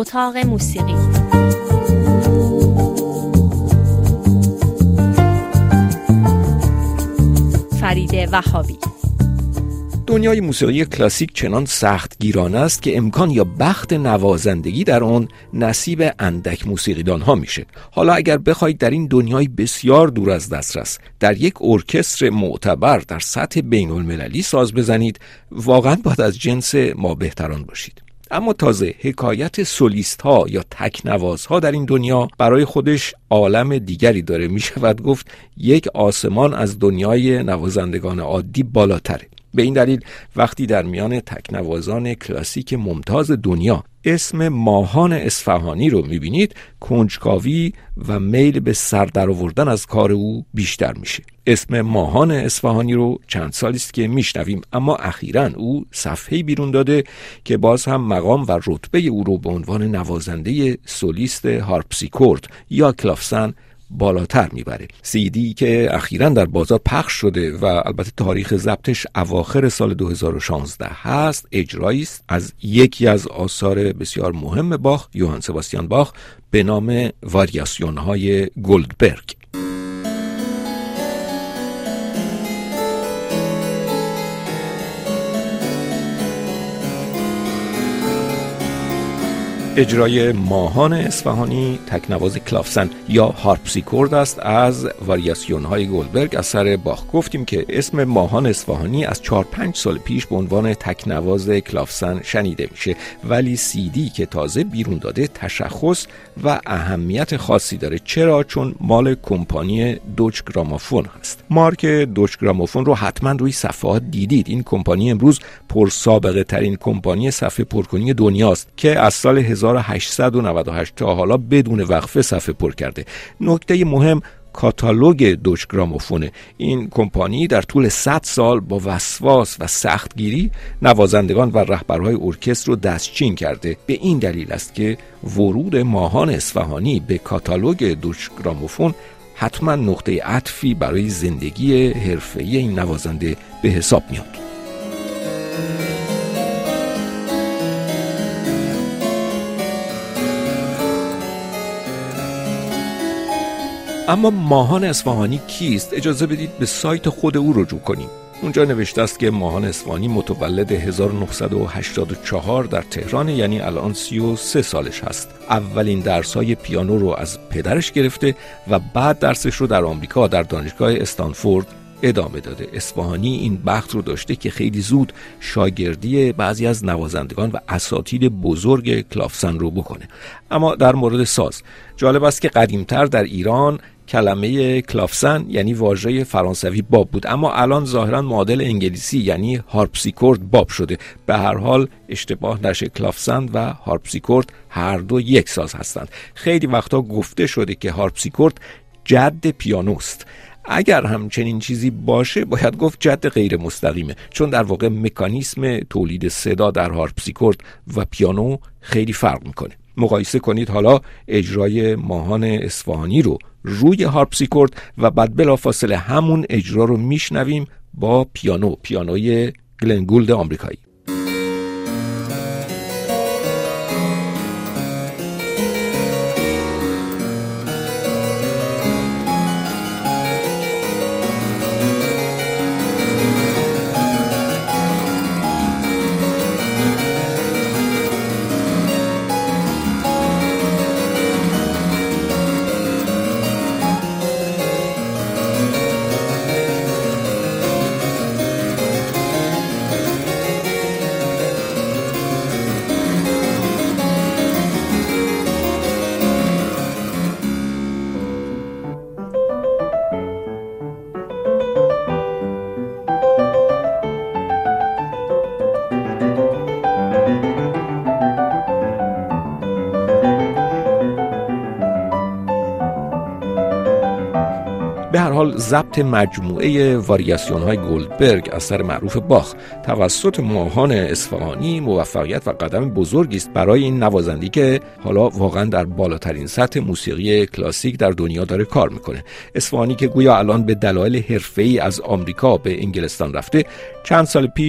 اتاق موسیقی. فرید وهابی. دنیای موسیقی کلاسیک چنان سختگیرانه است که امکان یا بخت نوازندگی در آن نصیب اندک موسیقیدان ها میشه. حالا اگر بخواید در این دنیای بسیار دور از دسترس در یک ارکستر معتبر در سطح بین المللی ساز بزنید، واقعا باید از جنس ما بهتران باشید. اما تازه حکایت سولیست ها یا تکنواز ها در این دنیا برای خودش عالم دیگری داره. می شود گفت یک آسمان از دنیای نوازندگان عادی بالاتره. به این دلیل وقتی در میان تکنوازان کلاسیک ممتاز دنیا اسم ماهان اصفهانی رو میبینید، کنجکاوی و میل به سر در آوردن از کار او بیشتر میشه. اسم ماهان اصفهانی رو چند سالی است که میشنویم، اما اخیراً او صفحه‌ای بیرون داده که باز هم مقام و رتبه او رو به عنوان نوازنده سولیست هارپسیکورد یا کلافسن بالاتر میبره. CD که اخیراً در بازار پخش شده و البته تاریخ ضبطش اواخر سال 2016 هست، اجرایی است از یکی از آثار بسیار مهم باخ، یوهان سباستیان باخ، به نام واریاسیون های گلدبرگ. اجرای ماهان اصفهانی تکنواز کلافسن یا هارپسیکورد است از واریاسیون های گلدبرگ اثر باخ. گفتیم که اسم ماهان اصفهانی از 4-5 سال پیش به عنوان تکنواز کلافسن شنیده میشه، ولی CD که تازه بیرون داده تشخص و اهمیت خاصی داره. چرا؟ چون مال کمپانی دوچ گرامافون هست. مارک دوچ گرامافون رو حتما روی صفحات دیدید. این کمپانی امروز پرسابقه ترین کمپانی صفحه پرکنی دنیاست که از سال 1898 تا حالا بدون وقفه صفحه پر کرده. نکته مهم کاتالوگ دوچ گرامافونه. این کمپانی در طول 100 سال با وسواس و سختگیری نوازندگان و رهبرهای ارکستر رو دستچین کرده. به این دلیل است که ورود ماهان اصفهانی به کاتالوگ دوچ گرامافون حتما نقطه عطفی برای زندگی حرفه‌ای این نوازنده به حساب میاد. اما ماهان اصفهانی کیست؟ اجازه بدید به سایت خود او رجوع کنیم. اونجا نوشته است که ماهان اصفهانی متولد 1984 در تهران، یعنی الان 33 سالش هست. اولین درس‌های پیانو رو از پدرش گرفته و بعد درسش رو در آمریکا در دانشگاه استنفورد ادامه داده. اصفهانی این بخت رو داشته که خیلی زود شاگردی بعضی از نوازندگان و اساتید بزرگ کلافسن رو بکنه. اما در مورد ساز جالب است که قدیمتر در ایران کلمه کلافسن یعنی واژه فرانسوی باب بود، اما الان ظاهرا معادل انگلیسی یعنی هارپسیکورد باب شده. به هر حال اشتباه نشه، کلافسن و هارپسیکورد هر دو یک ساز هستند. خیلی وقتا گفته شده که هارپسیکورد جد پیانوست. اگر همچنین چیزی باشه باید گفت جد غیر مستقیمه، چون در واقع مکانیسم تولید صدا در هارپسیکورد و پیانو خیلی فرق میکنه. مقایسه کنید حالا اجرای ماهان اصفهانی رو روی هارپسیکورد و بعد بلافاصله همون اجرا رو میشنویم با پیانوی گلن گولد آمریکایی. به هر حال ضبط مجموعه واریاسیون های گلدبرگ اثر معروف باخ توسط ماهان اصفهانی موفقیت و قدم بزرگی است برای این نوازندی که حالا واقعا در بالاترین سطح موسیقی کلاسیک در دنیا داره کار میکنه. اصفهانی که گویا الان به دلایل حرفه‌ای از آمریکا به انگلستان رفته، چند سال پیش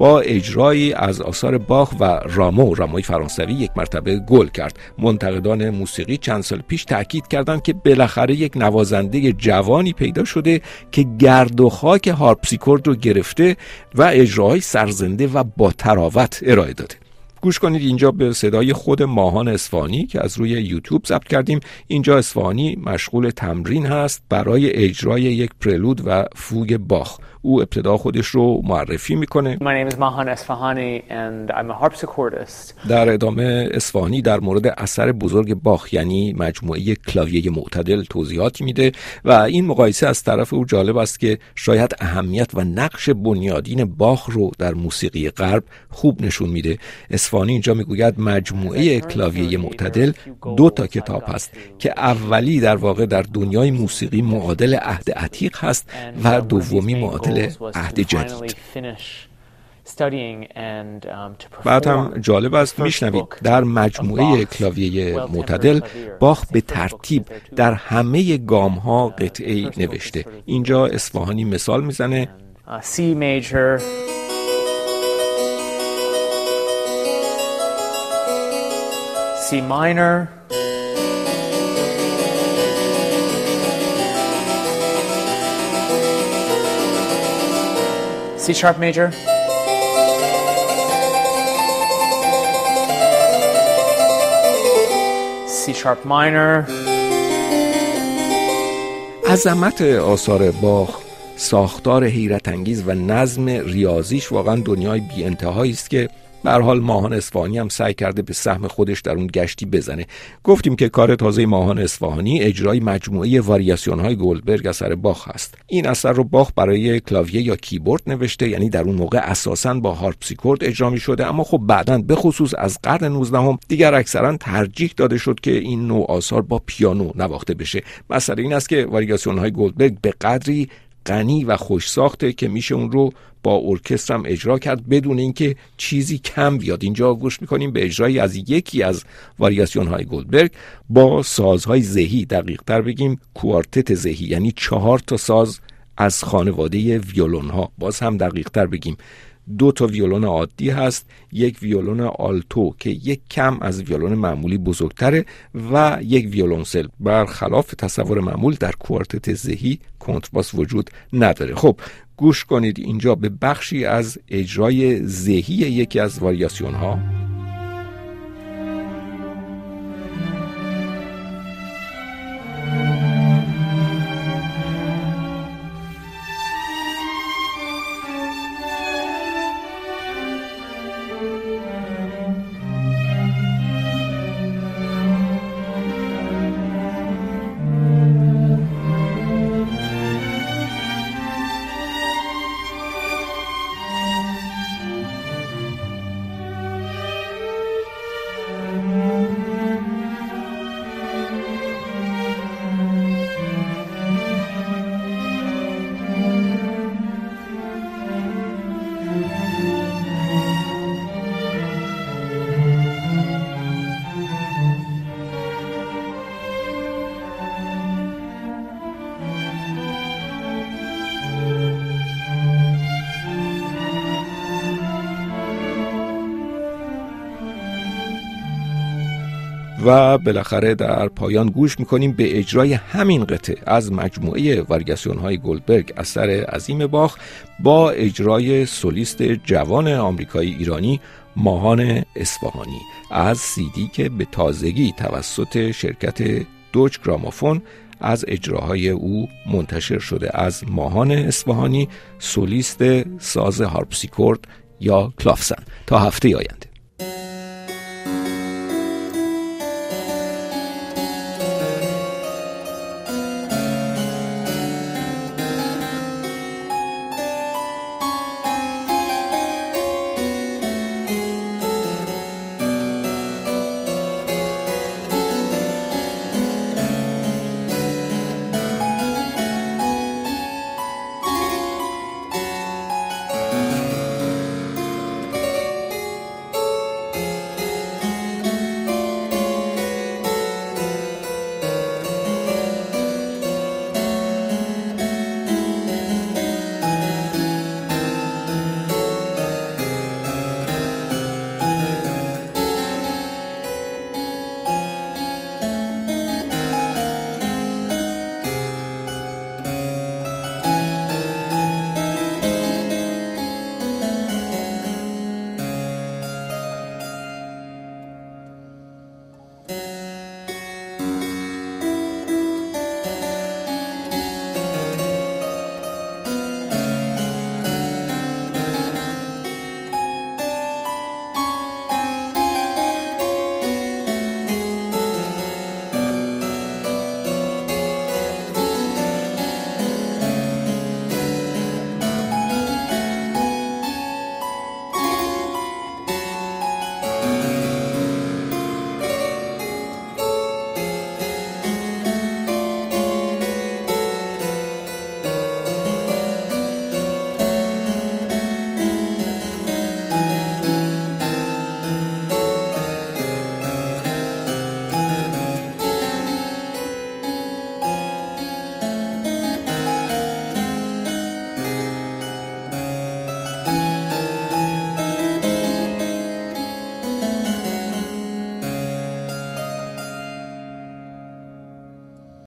با اجرایی از آثار باخ و راموی فرانسوی یک مرتبه گل کرد. منتقدان موسیقی چند سال پیش تأکید کردند که بالاخره یک نوازنده جوانی پیدا شده که گرد و خاک هارپسیکورد رو گرفته و اجراهای سرزنده و با تراوت ارائه داده. گوش کنید اینجا به صدای خود ماهان اصفهانی که از روی یوتیوب ضبط کردیم. اینجا اصفهانی مشغول تمرین هست برای اجرای یک پرلود و فوگ باخ. او ابتدا خودش رو معرفی میکنه. My name is Mahan Esfahani and I'm a harpsichordist. در ادامه اصفهانی در مورد اثر بزرگ باخ یعنی مجموعه کلاویه معتدل توضیحاتی میده و این مقایسه از طرف او جالب است که شاید اهمیت و نقش بنیادین باخ رو در موسیقی غرب خوب نشون میده. اصفهانی اینجا میگوید مجموعه کلاویه معتدل 2 کتاب هست که اولی در واقع در دنیای موسیقی معادل عهد عتیق هست و دومی معادل عهد جدید. بعد هم جالب است میشنوید در مجموعه کلاویه معتدل باخ به ترتیب در همه گام ها قطعه‌ای نوشته. اینجا اصفهانی مثال میزنه C major, C minor, C sharp major, C sharp minor. عظمت آثار باخ، ساختار حیرت انگیز و نظم ریاضیش واقعا دنیای بی انتهایی است که به هر حال ماهان اصفهانی هم سعی کرده به سهم خودش در اون گشتی بزنه. گفتیم که کار تازه ماهان اصفهانی اجرای مجموعه واریاسیون های گلدبرگ اثر باخ است. این اثر رو باخ برای کلاویه یا کیبورد نوشته، یعنی در اون موقع اساساً با هارپسیکورد اجرا می شده، اما خب بعداً به خصوص از قرن 19 دیگر اکثراً ترجیح داده شد که این نوع آثار با پیانو نواخته بشه. مسئله این است که واریاسیون های گلدبرگ به قدری غنی و خوش ساخته که میشه اون رو با ارکستر هم اجرا کرد بدون اینکه چیزی کم بیاد. اینجا گوش میکنیم به اجرایی از یکی از واریاسیون های گلدبرگ با سازهای زهی، دقیق تر بگیم کوارتت زهی، یعنی 4 ساز از خانواده ویولون ها. باز هم دقیق تر بگیم 2 ویولون عادی هست، 1 ویولون آلتو که یک کم از ویولون معمولی بزرگتره و 1 ویولونسل. برخلاف تصور معمول در کوارتت زهی کنترباس وجود نداره. خب گوش کنید اینجا به بخشی از اجرای زهی یکی از واریاسیون ها. و بالاخره در پایان گوش میکنیم به اجرای همین قطعه از مجموعه واریاسیون های گلدبرگ اثر عظیم باخ با اجرای سولیست جوان آمریکایی ایرانی ماهان اصفهانی از CD که به تازگی توسط شرکت دوچ گرامافون از اجراهای او منتشر شده. از ماهان اصفهانی، سولیست ساز هارپسیکورد یا کلافسن. تا هفته آینده.